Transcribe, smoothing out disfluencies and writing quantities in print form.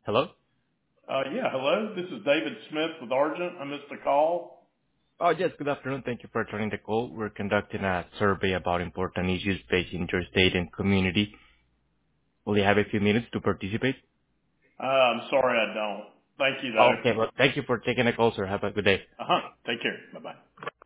Hello? Yeah, hello. This is David Smith with Argent. I missed a call. Oh, yes, good afternoon. Thank you for joining the call. We're conducting a survey about important issues facing your state and community. Will you have a few minutes to participate? I'm sorry I don't. Thank you, though. Okay, well, thank you for taking the call, sir. Have a good day. Uh-huh. Take care. Bye-bye.